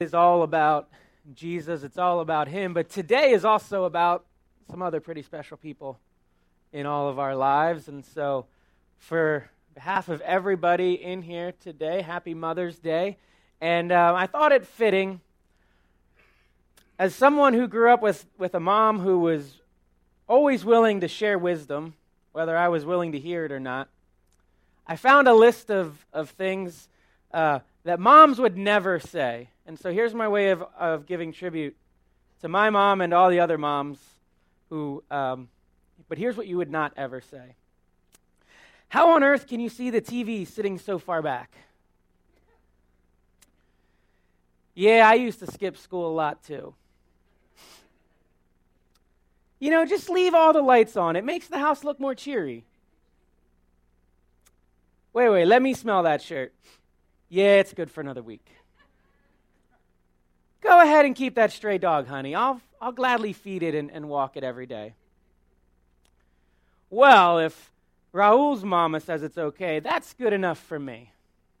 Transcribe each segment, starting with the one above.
Is all about Jesus. It's all about Him. But today is also about some other pretty special people in all of our lives. And so for behalf of everybody in here today, happy Mother's Day. And I thought it fitting, as someone who grew up with a mom who was always willing to share wisdom, whether I was willing to hear it or not, I found a list of things that moms would never say. And so here's my way of giving tribute to my mom and all the other moms who, but here's what you would not ever say. How on earth can you see the TV sitting so far back? Yeah, I used to skip school a lot too. Just leave all the lights on. It makes the house look more cheery. Wait, let me smell that shirt. Yeah, it's good for another week. Go ahead and keep that stray dog, honey. I'll gladly feed it and walk it every day. Well, if Raul's mama says it's okay, that's good enough for me.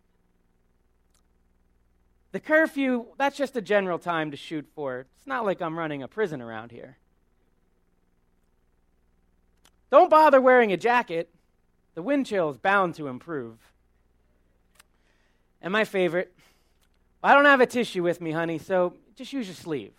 The curfew, that's just a general time to shoot for. It's not like I'm running a prison around here. Don't bother wearing a jacket. The wind chill is bound to improve. And my favorite, I don't have a tissue with me, honey, so just use your sleeve.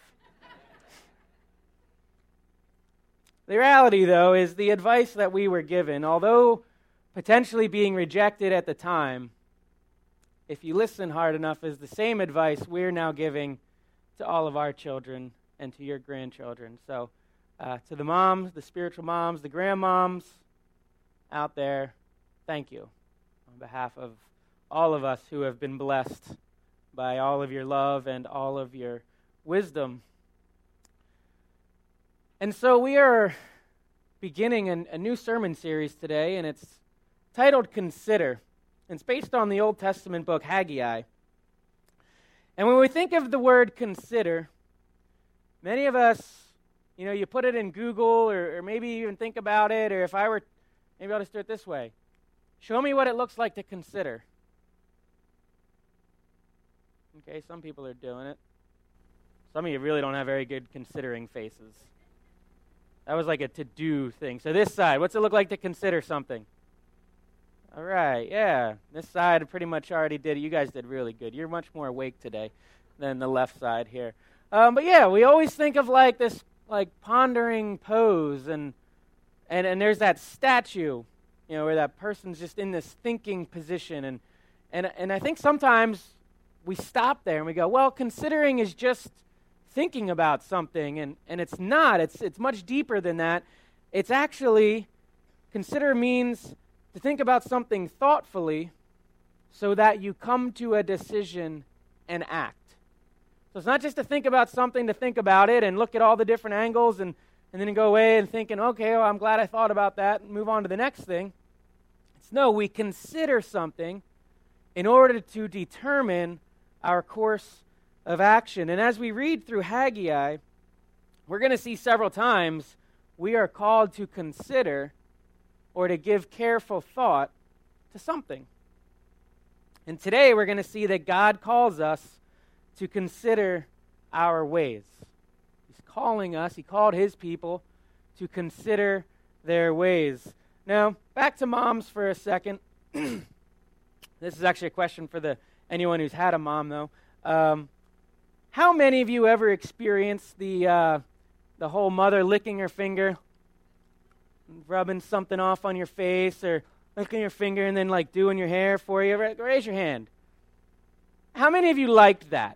The reality, though, is the advice that we were given, although potentially being rejected at the time, if you listen hard enough, is the same advice we're now giving to all of our children and to your grandchildren. So to the moms, the spiritual moms, the grandmoms out there, thank you on behalf of all of us who have been blessed by all of your love and all of your wisdom. And so we are beginning a new sermon series today, and it's titled Consider. It's based on the Old Testament book Haggai. And when we think of the word consider, many of us, you put it in Google or maybe even think about it, or maybe I'll just do it this way. Show me what it looks like to consider. Okay, some people are doing it. Some of you really don't have very good considering faces. That was like a to-do thing. So this side, what's it look like to consider something? All right, yeah. This side pretty much already did it. You guys did really good. You're much more awake today than the left side here. But yeah, we always think of like this pondering pose, and there's that statue, where that person's just in this thinking position. And I think sometimes we stop there and we go, well, considering is just thinking about something, and it's not. It's much deeper than that. It's actually, consider means to think about something thoughtfully so that you come to a decision and act. So it's not just to think about something to think about it and look at all the different angles and then go away and thinking, okay, well, I'm glad I thought about that, and move on to the next thing. No, we consider something in order to determine our course of action. And as we read through Haggai, we're going to see several times we are called to consider or to give careful thought to something. And today we're going to see that God calls us to consider our ways. He's calling us, He called His people to consider their ways. Now, back to moms for a second. This is actually a question for anyone who's had a mom, though. How many of you ever experienced the whole mother licking her finger, rubbing something off on your face, or licking your finger and then doing your hair for you? Raise your hand. How many of you liked that?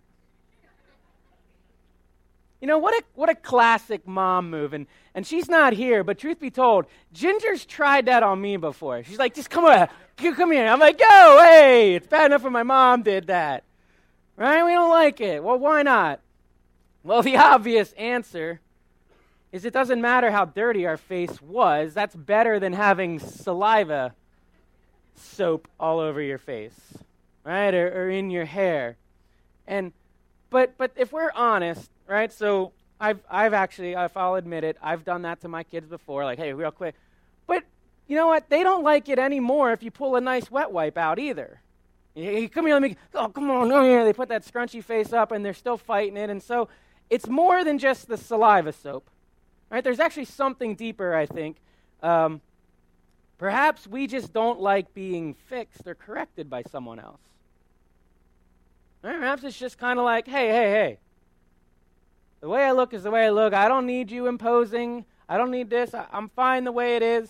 What a classic mom move. And she's not here, but truth be told, Ginger's tried that on me before. She's like, just come here. I'm like, go, hey, it's bad enough when my mom did that. Right? We don't like it. Well, why not? Well, the obvious answer is it doesn't matter how dirty our face was. That's better than having saliva soap all over your face, right? Or in your hair. But if we're honest, right? So I've actually, if I'll admit it, I've done that to my kids before. Like, hey, real quick. But you know what? They don't like it anymore if you pull a nice wet wipe out either. Hey, come here, let me, oh, come on, oh, yeah. They put that scrunchy face up, and they're still fighting it. And so it's more than just the saliva soap. Right? There's actually something deeper, I think. Perhaps we just don't like being fixed or corrected by someone else. Right? Perhaps it's just kind of like, hey. The way I look is the way I look. I don't need you imposing. I don't need this. I'm fine the way it is.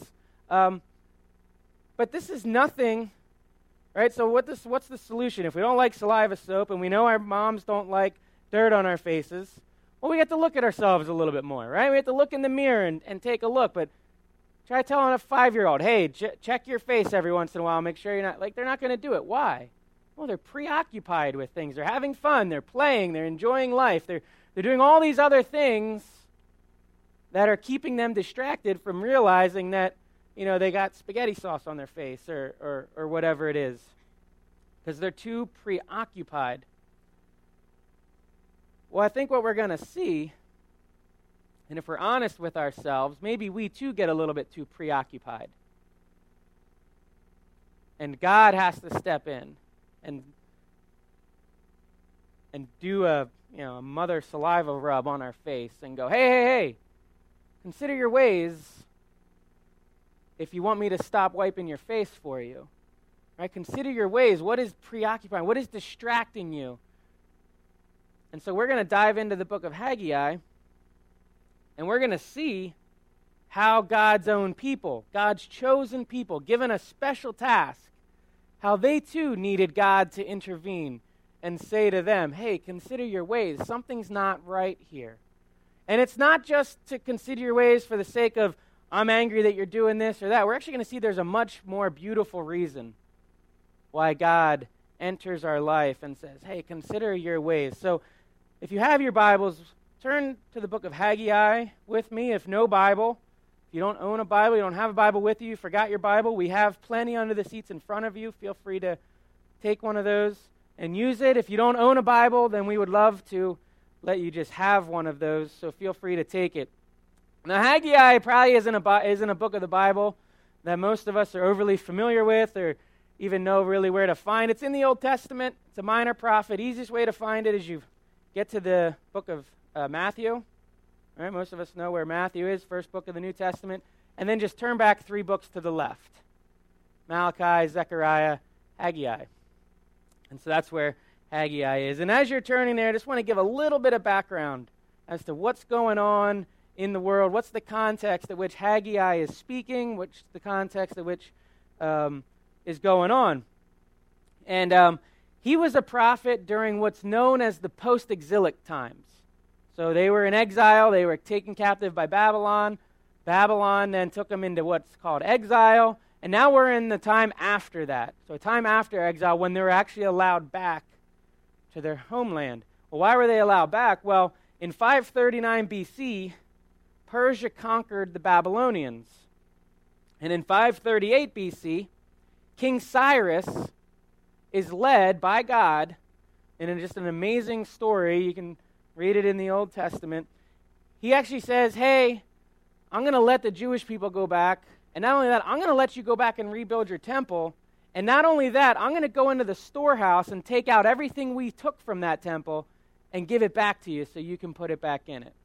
But this is nothing, right? So what's the solution? If we don't like saliva soap and we know our moms don't like dirt on our faces, well, we have to look at ourselves a little bit more, right? We have to look in the mirror and take a look. But try telling a 5-year-old, hey, check your face every once in a while. Make sure you're not, they're not going to do it. Why? Well, they're preoccupied with things. They're having fun. They're playing. They're enjoying life. They're doing all these other things that are keeping them distracted from realizing that, they got spaghetti sauce on their face or whatever it is, because they're too preoccupied. Well, I think what we're going to see, and if we're honest with ourselves, maybe we too get a little bit too preoccupied. And God has to step in and do a mother saliva rub on our face and go, hey, consider your ways if you want me to stop wiping your face for you. Right? Consider your ways. What is preoccupying? What is distracting you? And so we're going to dive into the book of Haggai, and we're going to see how God's own people, God's chosen people, given a special task, how they too needed God to intervene and say to them, hey, consider your ways. Something's not right here. And it's not just to consider your ways for the sake of, I'm angry that you're doing this or that. We're actually going to see there's a much more beautiful reason why God enters our life and says, hey, consider your ways. So if you have your Bibles, turn to the book of Haggai with me. If no Bible, if you don't own a Bible, you don't have a Bible with you, forgot your Bible, we have plenty under the seats in front of you. Feel free to take one of those and use it. If you don't own a Bible, then we would love to let you just have one of those, so feel free to take it. Now, Haggai probably isn't a book of the Bible that most of us are overly familiar with or even know really where to find. It's in the Old Testament. It's a minor prophet. Easiest way to find it is you get to the book of Matthew. All right, most of us know where Matthew is, first book of the New Testament. And then just turn back 3 books to the left. Malachi, Zechariah, Haggai. And so that's where Haggai is. And as you're turning there, I just want to give a little bit of background as to what's going on in the world. What's the context at which Haggai is speaking? What's the context at which is going on? And he was a prophet during what's known as the post-exilic times. So they were in exile. They were taken captive by Babylon. Babylon then took them into what's called exile. And now we're in the time after that. So a time after exile when they were actually allowed back to their homeland. Well, why were they allowed back? Well, in 539 BC, Persia conquered the Babylonians. And in 538 BC, King Cyrus is led by God in just an amazing story. You can read it in the Old Testament. He actually says, hey, I'm going to let the Jewish people go back. And not only that, I'm going to let you go back and rebuild your temple. And not only that, I'm going to go into the storehouse and take out everything we took from that temple and give it back to you so you can put it back in it.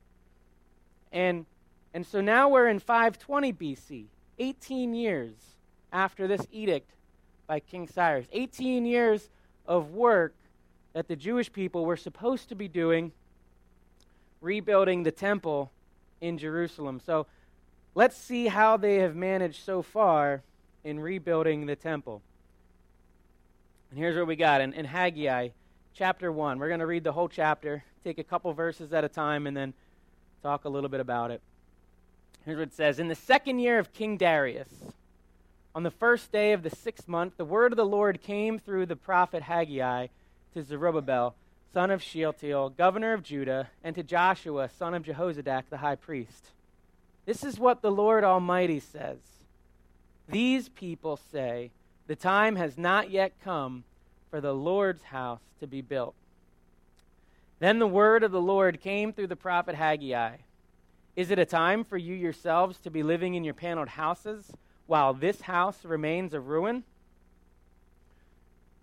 And so now we're in 520 BC, 18 years after this edict by King Cyrus. 18 years of work that the Jewish people were supposed to be doing, rebuilding the temple in Jerusalem. So let's see how they have managed so far in rebuilding the temple. And here's what we got in Haggai chapter 1. We're going to read the whole chapter, take a couple verses at a time, and then talk a little bit about it. Here's what it says. In the 2nd year of King Darius, on the 1st day of the 6th month, the word of the Lord came through the prophet Haggai to Zerubbabel, son of Shealtiel, governor of Judah, and to Joshua, son of Jehozadak, the high priest. This is what the Lord Almighty says. These people say, the time has not yet come for the Lord's house to be built. Then the word of the Lord came through the prophet Haggai. Is it a time for you yourselves to be living in your paneled houses while this house remains a ruin?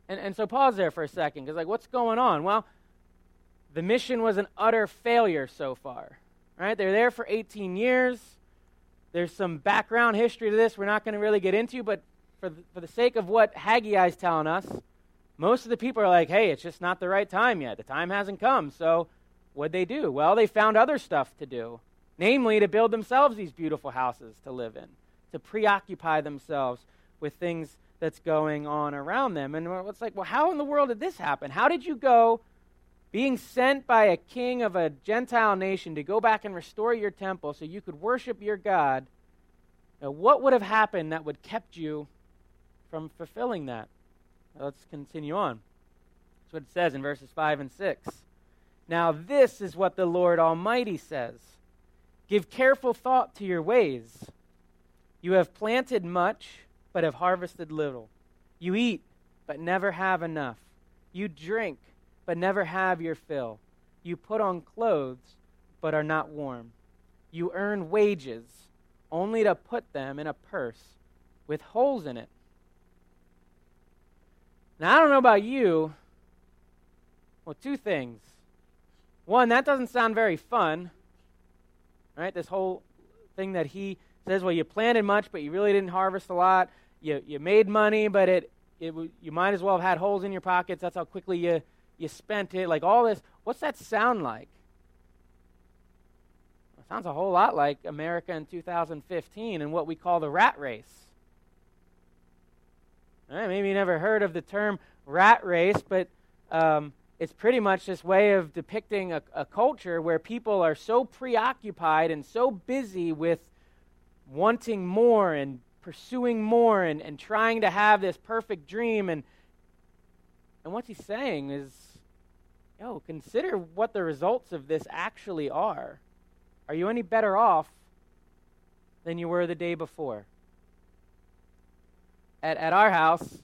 And so pause there for a second, because what's going on? Well, the mission was an utter failure so far. Right? They're there for 18 years. There's some background history to this we're not going to really get into, but for the sake of what Haggai is telling us, most of the people are like, hey, it's just not the right time yet. The time hasn't come. So what'd they do? Well, they found other stuff to do, namely to build themselves these beautiful houses to live in, to preoccupy themselves with things that's going on around them. And it's like, well, how in the world did this happen? How did you go being sent by a king of a Gentile nation to go back and restore your temple so you could worship your God? Now, what would have happened that would kept you from fulfilling that? Now, let's continue on. That's what it says in verses 5 and 6. Now this is what the Lord Almighty says. Give careful thought to your ways. You have planted much, but have harvested little. You eat, but never have enough. You drink, but never have your fill. You put on clothes, but are not warm. You earn wages, only to put them in a purse with holes in it. Now, I don't know about you. Well, two things. One, that doesn't sound very fun, right? This whole thing that he says, well, you planted much, but you really didn't harvest a lot. You made money, but you might as well have had holes in your pockets. That's how quickly you spent it. Like all this. What's that sound like? It sounds a whole lot like America in 2015 and what we call the rat race. Right, maybe you never heard of the term rat race, but it's pretty much this way of depicting a culture where people are so preoccupied and so busy with wanting more and pursuing more and trying to have this perfect dream. And what he's saying is, consider what the results of this actually are. Are you any better off than you were the day before? At our house,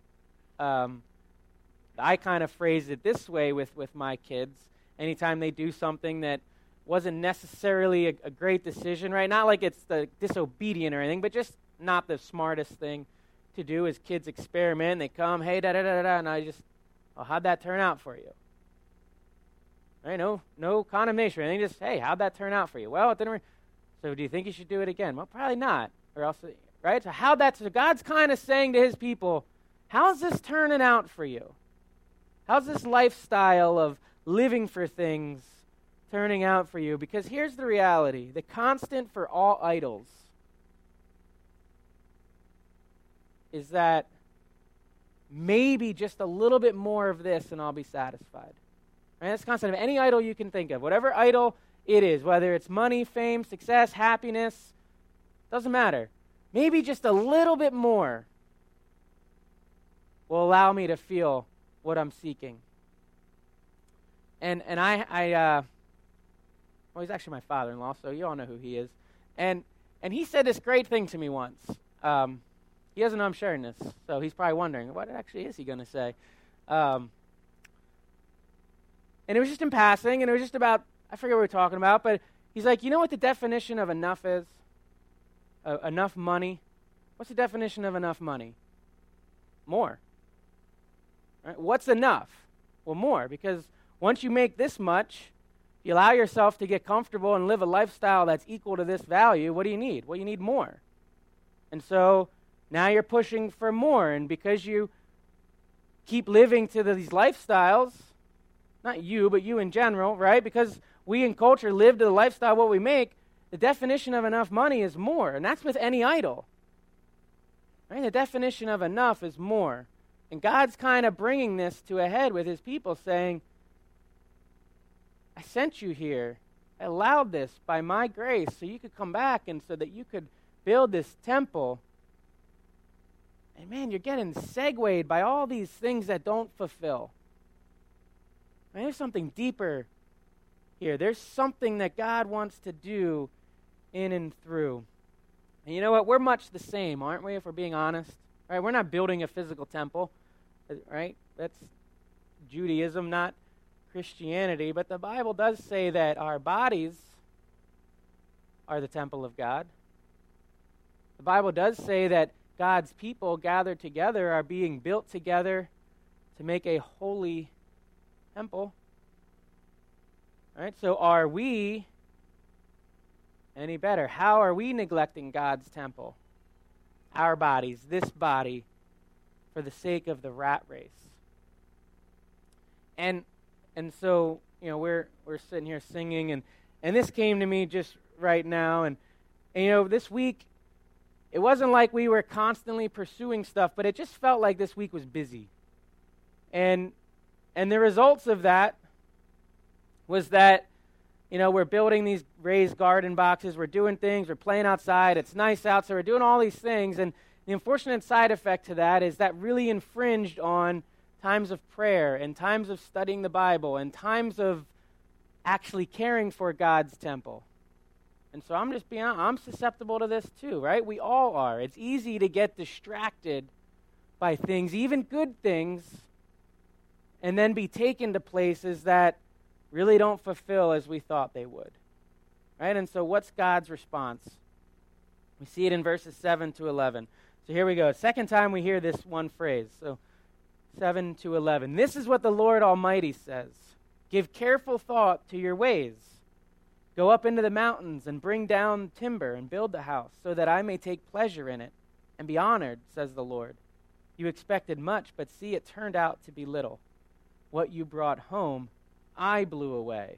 I kind of phrase it this way with my kids. Anytime they do something that wasn't necessarily a great decision, right? Not like it's the disobedient or anything, but just not the smartest thing to do. As kids experiment, they come, hey, da-da-da-da-da, and I just, how'd that turn out for you? Right? No condemnation or anything, just, hey, how'd that turn out for you? Well, it didn't so do you think you should do it again? Well, probably not, or else, right? So God's kind of saying to his people, how's this turning out for you? How's this lifestyle of living for things turning out for you? Because here's the reality. The constant for all idols is that maybe just a little bit more of this and I'll be satisfied. Right? That's the concept of any idol you can think of. Whatever idol it is, whether it's money, fame, success, happiness, doesn't matter. Maybe just a little bit more will allow me to feel what I'm seeking. And well, he's actually my father-in-law, so you all know who he is. And he said this great thing to me once. He doesn't know I'm sharing this, so he's probably wondering, what actually is he going to say? And it was just in passing, and it was just about, I forget what we were talking about, but he's like, you know what the definition of enough is? Enough money? What's the definition of enough money? More. Right? What's enough? Well, more, because once you make this much, you allow yourself to get comfortable and live a lifestyle that's equal to this value, what do you need? Well, you need more. And so now you're pushing for more, and because you keep living to these lifestyles, not you, but you in general, right? Because we in culture live to the lifestyle what we make, the definition of enough money is more, and that's with any idol. Right? The definition of enough is more. And God's kind of bringing this to a head with his people, saying, I sent you here. I allowed this by my grace so you could come back and so that you could build this temple. And man, you're getting segued by all these things that don't fulfill. Man, there's something deeper here. There's something that God wants to do in and through. And you know what? We're much the same, aren't we, if we're being honest? Right? We're not building a physical temple, right? That's Judaism, not Christianity. But the Bible does say that our bodies are the temple of God. The Bible does say that God's people gathered together are being built together to make a holy temple. All right, so are we any better? How are we neglecting God's temple? Our bodies, this body, for the sake of the rat race. And so, we're sitting here singing, and this came to me just right now, and this week, it wasn't like we were constantly pursuing stuff, but it just felt like this week was busy. And the results of that was that, we're building these raised garden boxes, we're doing things, we're playing outside, it's nice out, so we're doing all these things, and the unfortunate side effect to that is that really infringed on times of prayer and times of studying the Bible and times of actually caring for God's temple. And so I'm just being honest, I'm susceptible to this too, right? We all are. It's easy to get distracted by things, even good things, and then be taken to places that really don't fulfill as we thought they would. Right? And so what's God's response? We see it in verses 7 to 11. So here we go. Second time we hear this one phrase. So 7 to 11. This is what the Lord Almighty says. Give careful thought to your ways. Go up into the mountains and bring down timber and build the house so that I may take pleasure in it and be honored, says the Lord. You expected much, but see, it turned out to be little. What you brought home, I blew away.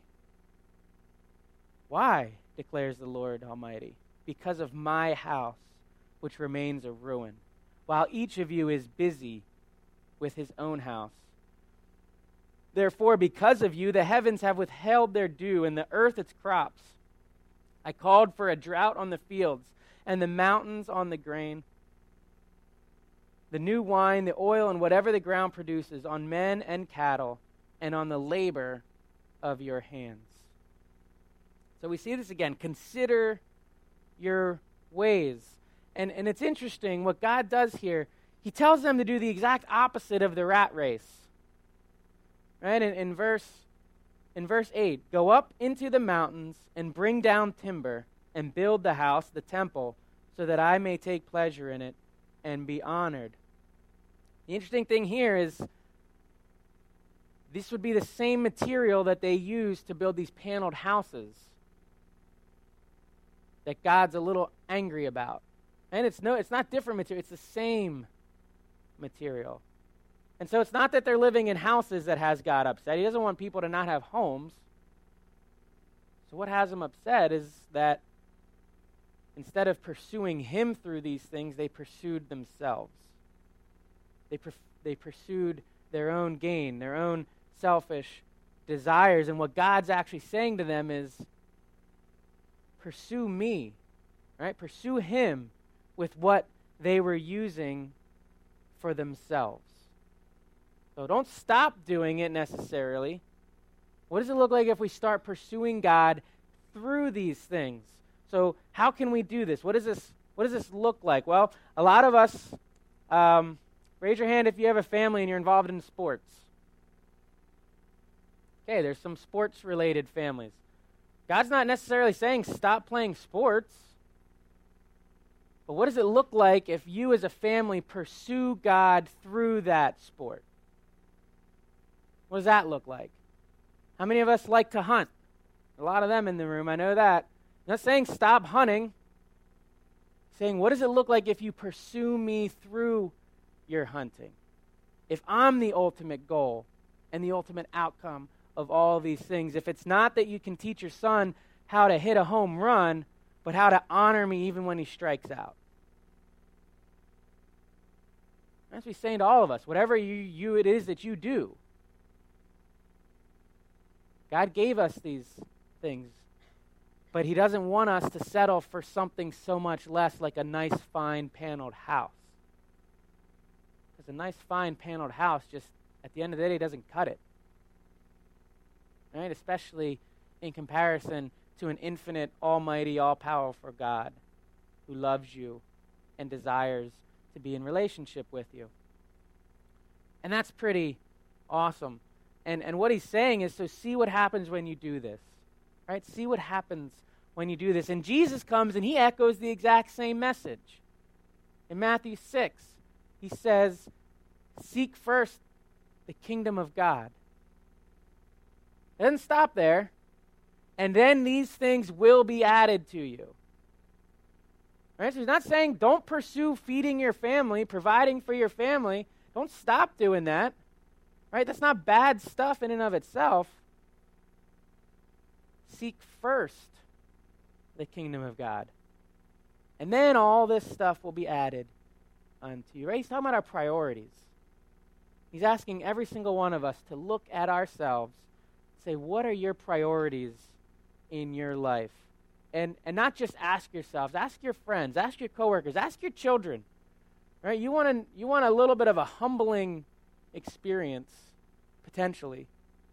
Why, declares the Lord Almighty? Because of my house, which remains a ruin, while each of you is busy with his own house. Therefore, because of you, the heavens have withheld their dew, and the earth its crops. I called for a drought on the fields, and the mountains on the grain, the new wine, the oil, and whatever the ground produces, on men and cattle, and on the labor of your hands. So we see this again. Consider your ways. And it's interesting what God does here. He tells them to do the exact opposite of the rat race. Right? In verse 8, go up into the mountains and bring down timber and build the house, the temple, so that I may take pleasure in it and be honored. The interesting thing here is this would be the same material that they used to build these paneled houses that God's a little angry about. And it's not different material, it's the same material. And so it's not that they're living in houses that has God upset. He doesn't want people to not have homes. So what has him upset is that instead of pursuing him through these things, they pursued themselves. They pursued their own gain, their own selfish desires. And what God's actually saying to them is, pursue me, right? Pursue him with what they were using for themselves. So don't stop doing it necessarily. What does it look like if we start pursuing God through these things? So how can we do this? What does this look like? Well, a lot of us, raise your hand if you have a family and you're involved in sports. Okay, there's some sports-related families. God's not necessarily saying stop playing sports. But what does it look like if you as a family pursue God through that sport? What does that look like? How many of us like to hunt? A lot of them in the room, I know that. I'm not saying stop hunting. I'm saying, what does it look like if you pursue me through your hunting? If I'm the ultimate goal and the ultimate outcome of all these things, if it's not that you can teach your son how to hit a home run, but how to honor me even when he strikes out. That's what he's saying to all of us. Whatever it is that you do, God gave us these things, but he doesn't want us to settle for something so much less like a nice, fine, paneled house. Because a nice, fine, paneled house just, at the end of the day, doesn't cut it. Right? Especially in comparison to an infinite, almighty, all-powerful God who loves you and desires to be in relationship with you. And that's pretty awesome. And what he's saying is, so see what happens when you do this. Right? See what happens when you do this. And Jesus comes and he echoes the exact same message. In Matthew 6, he says, seek first the kingdom of God. It doesn't stop there. And then these things will be added to you. Right? So he's not saying don't pursue feeding your family, providing for your family. Don't stop doing that. Right? That's not bad stuff in and of itself. Seek first the kingdom of God. And then all this stuff will be added unto you. Right? He's talking about our priorities. He's asking every single one of us to look at ourselves, say, what are your priorities in your life? And not just ask yourselves, ask your friends, ask your coworkers, ask your children. Right? You want a little bit of a humbling experience, potentially.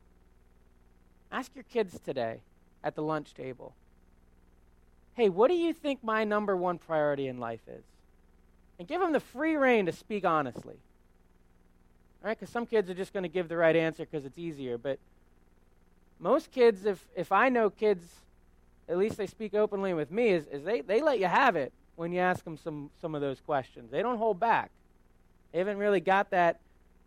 Ask your kids today at the lunch table, hey, what do you think my number one priority in life is? And give them the free rein to speak honestly. All right? Because some kids are just going to give the right answer because it's easier. But most kids, if I know kids, at least they speak openly with me, is they let you have it when you ask them some of those questions. They don't hold back. They haven't really got that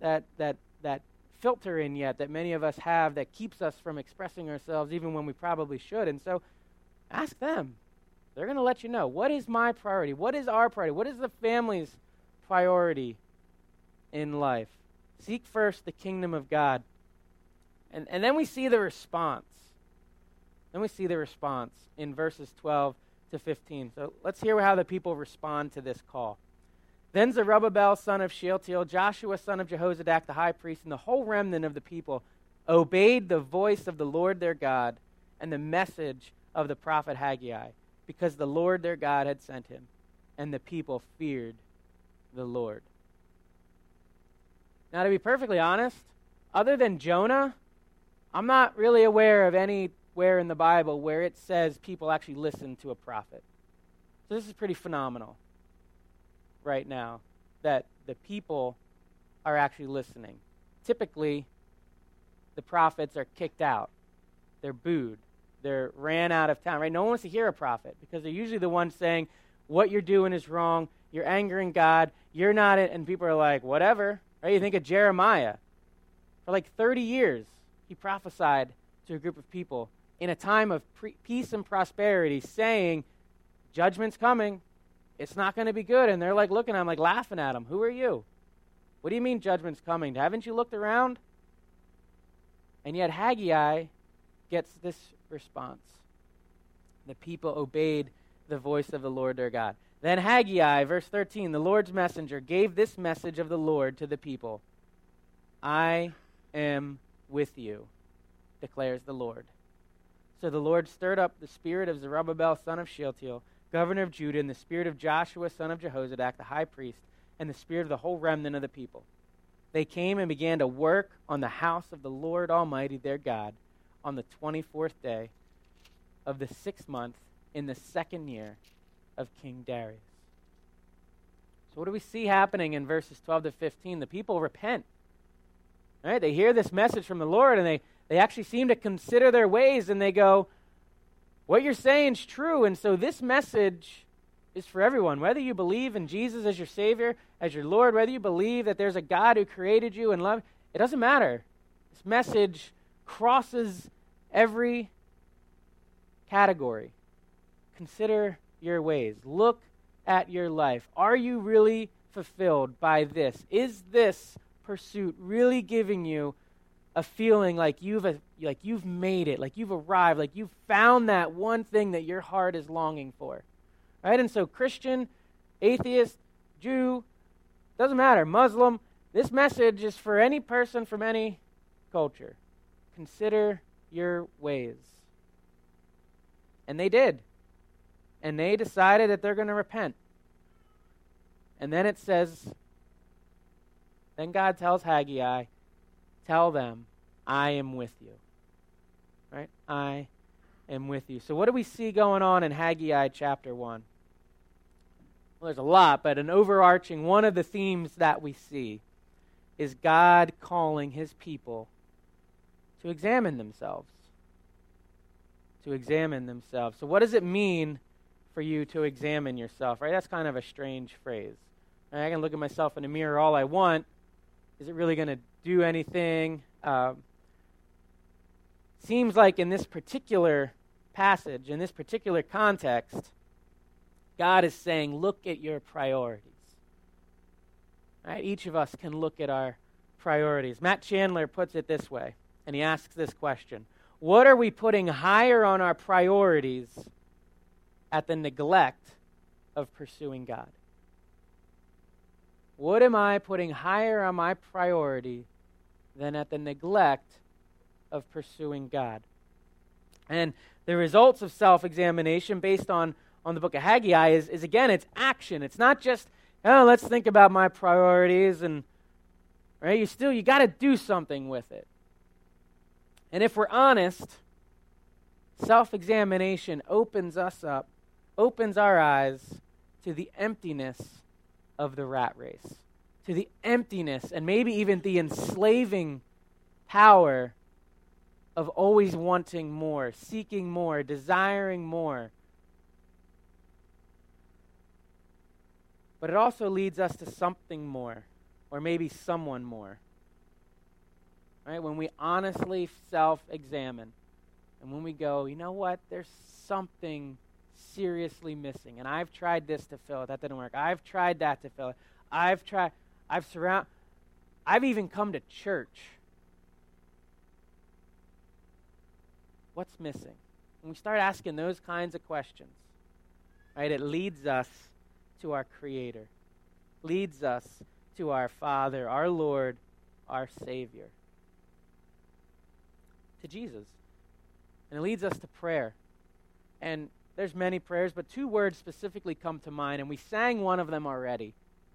filter in yet that many of us have that keeps us from expressing ourselves even when we probably should. And so ask them. They're going to let you know, what is my priority? What is our priority? What is the family's priority in life? Seek first the kingdom of God. And then we see the response. Then we see the response in verses 12 to 15. So let's hear how the people respond to this call. Then Zerubbabel, son of Shealtiel, Joshua, son of Jehozadak, the high priest, and the whole remnant of the people obeyed the voice of the Lord their God and the message of the prophet Haggai, because the Lord their God had sent him, and the people feared the Lord. Now, to be perfectly honest, other than Jonah, I'm not really aware of anywhere in the Bible where it says people actually listen to a prophet. So this is pretty phenomenal right now, that the people are actually listening. Typically, the prophets are kicked out. They're booed. They're ran out of town, right? No one wants to hear a prophet because they're usually the ones saying, what you're doing is wrong, you're angering God, you're not it, and people are like, whatever. Right? You think of Jeremiah. For like 30 years, he prophesied to a group of people in a time of peace and prosperity, saying, judgment's coming. It's not going to be good. And they're like looking at him, like laughing at him. Who are you? What do you mean judgment's coming? Haven't you looked around? And yet Haggai gets this response. The people obeyed the voice of the Lord their God. Then Haggai, verse 13, the Lord's messenger, gave this message of the Lord to the people. I am with you, declares the Lord. So the Lord stirred up the spirit of Zerubbabel, son of Shealtiel, governor of Judah, and the spirit of Joshua, son of Jehozadak, the high priest, and the spirit of the whole remnant of the people. They came and began to work on the house of the Lord Almighty their God on the 24th day of the 6th month in the 2nd year of King Darius. So what do we see happening in verses 12 to 15? The people repent. Right? They hear this message from the Lord, and they actually seem to consider their ways, and they go, what you're saying is true, and so this message is for everyone. Whether you believe in Jesus as your Savior, as your Lord, whether you believe that there's a God who created you and loved, it doesn't matter. This message crosses every category. Consider your ways. Look at your life. Are you really fulfilled by this? Is this pursuit really giving you a feeling like you've made it, like you've arrived, like you've found that one thing that your heart is longing for? Right? And so Christian, atheist, Jew, doesn't matter, Muslim, this message is for any person from any culture. Consider your ways. And they did. And they decided that they're going to repent. And then it says, then God tells Haggai, tell them, I am with you. Right? I am with you. So what do we see going on in Haggai chapter 1? Well, there's a lot, but an overarching, one of the themes that we see is God calling his people to examine themselves. To examine themselves. So what does it mean for you to examine yourself? Right? That's kind of a strange phrase. Right? I can look at myself in the mirror all I want. Is it really going to do anything? Seems like in this particular passage, in this particular context, God is saying, look at your priorities. Right? Each of us can look at our priorities. Matt Chandler puts it this way, and he asks this question: what are we putting higher on our priorities at the neglect of pursuing God? What am I putting higher on my priority than at the neglect of pursuing God? And the results of self-examination based on the book of Haggai is again, it's action. It's not just, oh, let's think about my priorities, and right, you got to do something with it. And if we're honest, self-examination opens us up, opens our eyes to the emptiness of the rat race, to the emptiness and maybe even the enslaving power of always wanting more, seeking more, desiring more. But it also leads us to something more, or maybe someone more. Right? When we honestly self-examine, and when we go, you know what, there's something seriously missing, and I've tried this to fill it, that didn't work. I've tried that to fill it. I've even come to church. What's missing? When we start asking those kinds of questions, right, it leads us to our Creator, leads us to our Father, our Lord, our Savior, to Jesus. And it leads us to prayer. And there's many prayers, but two words specifically come to mind, and we sang one of them already.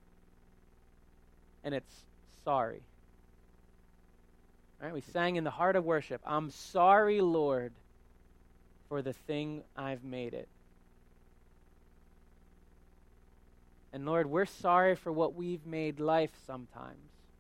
And it's sorry. Right? We sang in the heart of worship, I'm sorry, Lord, for the thing I've made it. And Lord, we're sorry for what we've made life sometimes.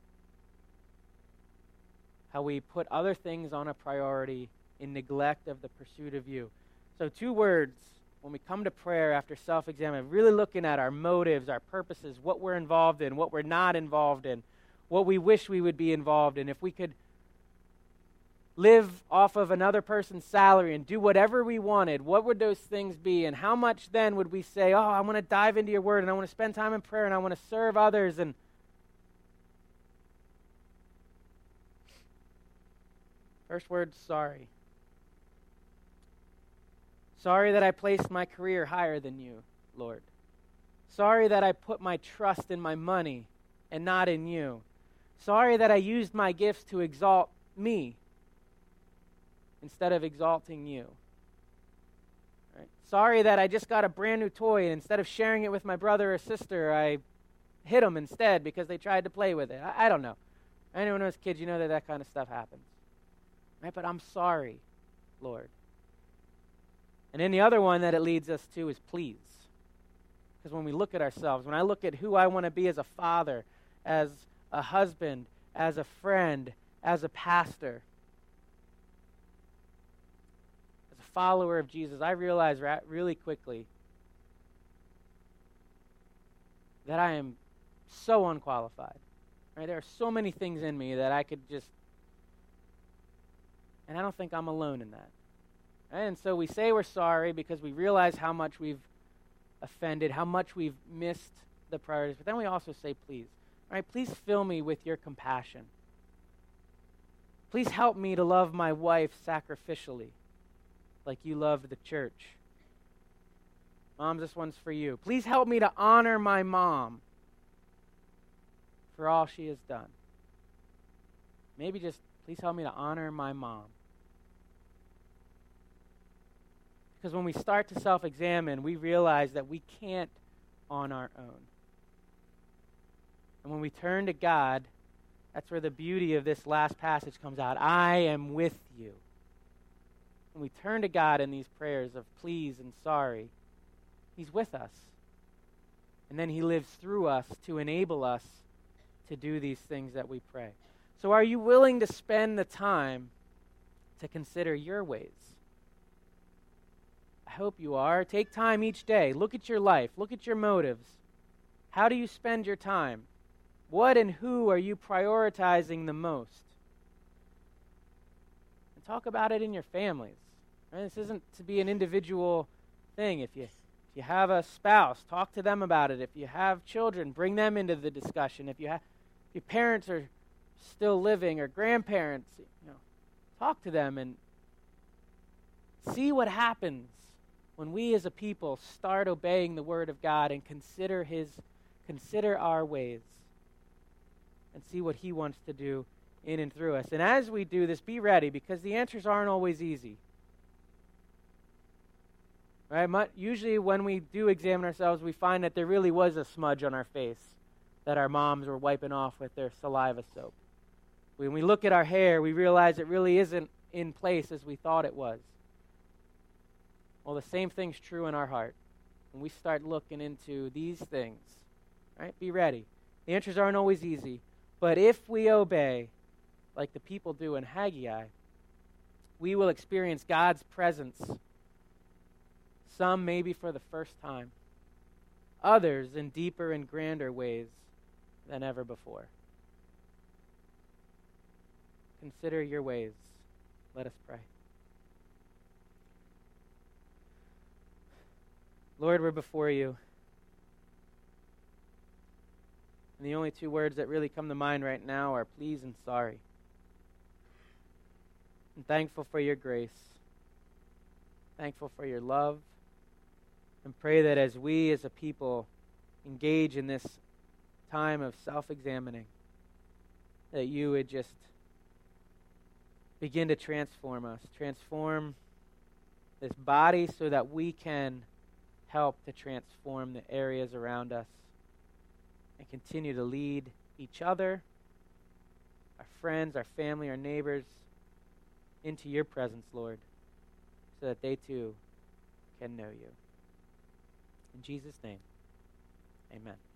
How we put other things on a priority in neglect of the pursuit of you. So 2 words when we come to prayer after self-examine, really looking at our motives, our purposes, what we're involved in, what we're not involved in, what we wish we would be involved in. If we could live off of another person's salary and do whatever we wanted, what would those things be? And how much then would we say, oh, I want to dive into your word, and I want to spend time in prayer, and I want to serve others? And first word, sorry. Sorry that I placed my career higher than you, Lord. Sorry that I put my trust in my money and not in you. Sorry that I used my gifts to exalt me instead of exalting you. Right? Sorry that I just got a brand new toy, and instead of sharing it with my brother or sister, I hit them instead because they tried to play with it. I don't know. Anyone who has kids, you know that kind of stuff happens. Right? But I'm sorry, Lord. And then the other one that it leads us to is please. Because when we look at ourselves, when I look at who I want to be as a father, as a husband, as a friend, as a pastor, as a follower of Jesus, I realize really quickly that I am so unqualified. Right? There are so many things in me that I could just, and I don't think I'm alone in that. And so we say we're sorry because we realize how much we've offended, how much we've missed the priorities. But then we also say, please. All right, please fill me with your compassion. Please help me to love my wife sacrificially, like you loved the church. Moms, this one's for you. Please help me to honor my mom for all she has done. Maybe just, please help me to honor my mom. Because when we start to self-examine, we realize that we can't on our own. And when we turn to God, that's where the beauty of this last passage comes out. I am with you. When we turn to God in these prayers of please and sorry, He's with us. And then He lives through us to enable us to do these things that we pray. So are you willing to spend the time to consider your ways? I hope you are. Take time each day. Look at your life. Look at your motives. How do you spend your time? What and who are you prioritizing the most? And talk about it in your families. Right? This isn't to be an individual thing. If you have a spouse, talk to them about it. If you have children, bring them into the discussion. If your parents are still living or grandparents, talk to them and see what happens when we as a people start obeying the Word of God and consider our ways and see what He wants to do in and through us. And as we do this, be ready, because the answers aren't always easy. Right? Usually when we do examine ourselves, we find that there really was a smudge on our face that our moms were wiping off with their saliva soap. When we look at our hair, we realize it really isn't in place as we thought it was. Well, the same thing's true in our heart. When we start looking into these things, right? Be ready. The answers aren't always easy, but if we obey, like the people do in Haggai, we will experience God's presence, some maybe for the first time, others in deeper and grander ways than ever before. Consider your ways. Let us pray. Lord, we're before you. And the only two words that really come to mind right now are please and sorry. I'm thankful for your grace. Thankful for your love. And pray that as we as a people engage in this time of self-examining, that you would just begin to transform us. Transform this body so that we can help to transform the areas around us and continue to lead each other, our friends, our family, our neighbors into your presence, Lord, so that they too can know you. In Jesus' name, amen.